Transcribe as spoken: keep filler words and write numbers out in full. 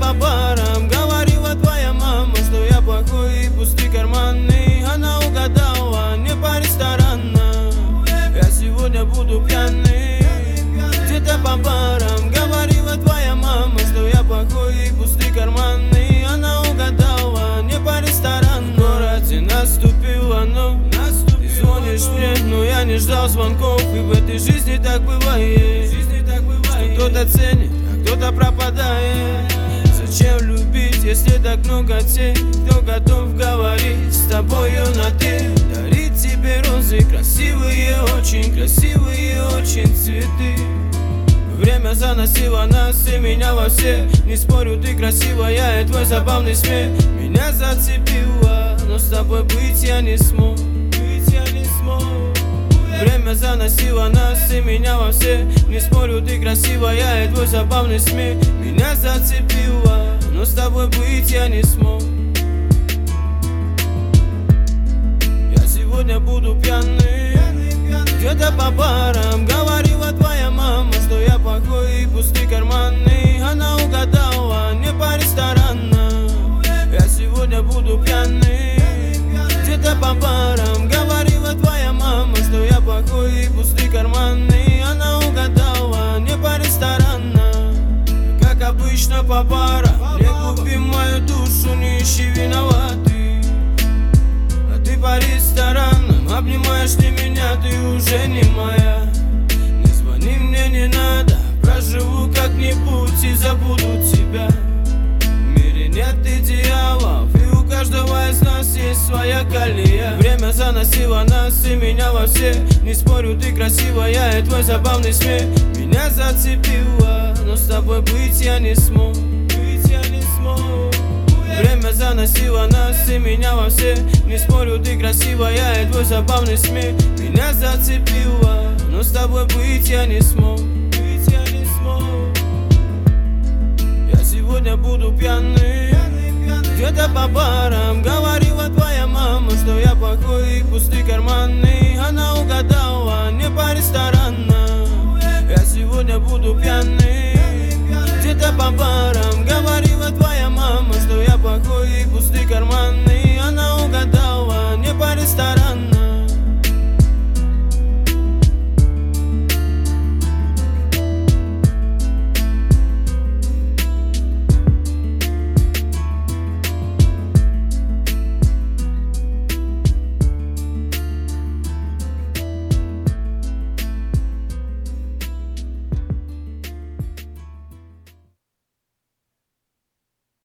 по парам говорила твоя мама, что я плохой и пустый карманный. Она угадала не по ресторанам. Я сегодня буду пьяный. Где-то по парам говорила твоя мама, что я плохой и пустый карманный. Она угадала не по ресторанам. В городе наступила ночь. Ты звонишь мне, но я не ждал звонков. И в этой жизни так бывает, что кто-то ценит, а кто-то пропадает. Зачем любить, если так много тех, кто готов говорить с тобою на ты? Дарить тебе розы, красивые, очень красивые, очень цветы. Время заносило нас и меня во все. Не спорю, ты красивая, и твой забавный смех меня зацепило, но с тобой быть я не смог, быть я не смог. Время заносило нас и меня во все. Не спорю, ты красивая, и твой забавный смех меня зацепило, но с тобой быть я не смог. Я сегодня буду пьяный. Где-то по барам говорила твоя мама, что я плохой и пустый карманный. Она угадала не по ресторанам. Я сегодня буду пьяный. Где-то по барам говорила твоя мама, что я плохой и пустый карманный. Она угадала не по ресторанам. Как обычно по барам, не купи мою душу, не ищи виноватый. А ты по ресторанам обнимаешь не меня, ты уже не моя. Не звони мне, не надо, проживу как-нибудь и забуду тебя. В мире нет идеалов, и у каждого из нас есть своя колея. Время заносило нас и меня во все. Не спорю, ты красивая, и твой забавный смех меня зацепило, но с тобой быть я не смог, быть я не смог. Время заносило нас и меня во все. Не спорю, ты красивая, и твой забавный смех меня зацепило, но с тобой быть я не смог, быть я не смог. Я сегодня буду пьяный. Где-то по барам говорила твоя мама, что я плохой и пустый карманный. Она угадала не по ресторанам. Я сегодня буду пьяный. Где-то по барам